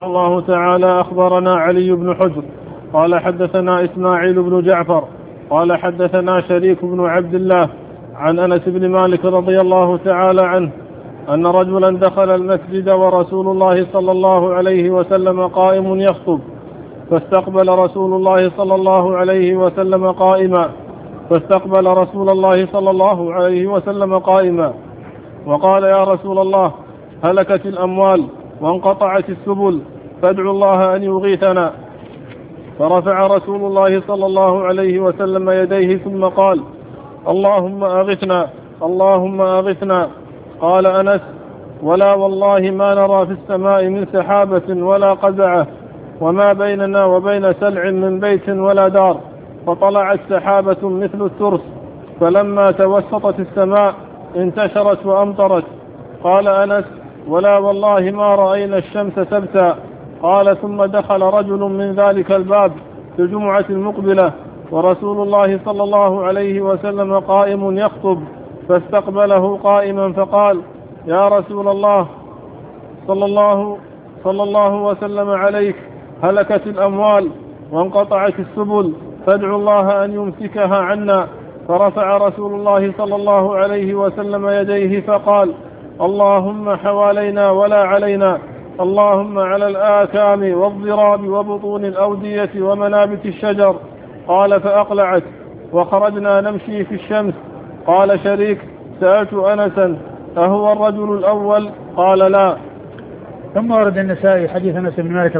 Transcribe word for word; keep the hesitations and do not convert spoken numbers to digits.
الله تعالى أخبرنا علي بن حجر قال حدثنا إسماعيل بن جعفر قال حدثنا شريك بن عبد الله عن أنس بن مالك رضي الله تعالى عنه أن رجلا دخل المسجد ورسول الله صلى الله عليه وسلم قائم يخطب، فاستقبل رسول الله صلى الله عليه وسلم قائما فاستقبل رسول الله صلى الله عليه وسلم قائما وقال: يا رسول الله، هلكت الأموال وانقطعت السبل، فادعوا الله أن يغيثنا. فرفع رسول الله صلى الله عليه وسلم يديه ثم قال: اللهم أغثنا اللهم أغثنا. قال أنس: ولا والله ما نرى في السماء من سحابة ولا قزعة، وما بيننا وبين سلع من بيت ولا دار، فطلعت سحابة مثل الترس، فلما توسطت السماء انتشرت وأمطرت. قال أنس: ولا والله ما رأينا الشمس سبتا. قال: ثم دخل رجل من ذلك الباب في الجمعة المقبلة ورسول الله صلى الله عليه وسلم قائم يخطب، فاستقبله قائما فقال: يا رسول الله صلى الله, صلى الله وسلم عليك، هلكت الأموال وانقطعت السبل، فادعوا الله أن يمسكها عنا. فرفع رسول الله صلى الله عليه وسلم يديه فقال: اللهم حوالينا ولا علينا، اللهم على الآكام والضراب وبطون الأودية ومنابت الشجر. قال: فأقلعت وخرجنا نمشي في الشمس. قال شريك: سألت أنسا: أهو الرجل الأول؟ قال: لا. ثم ورد النسائي حديث أنس بن مالك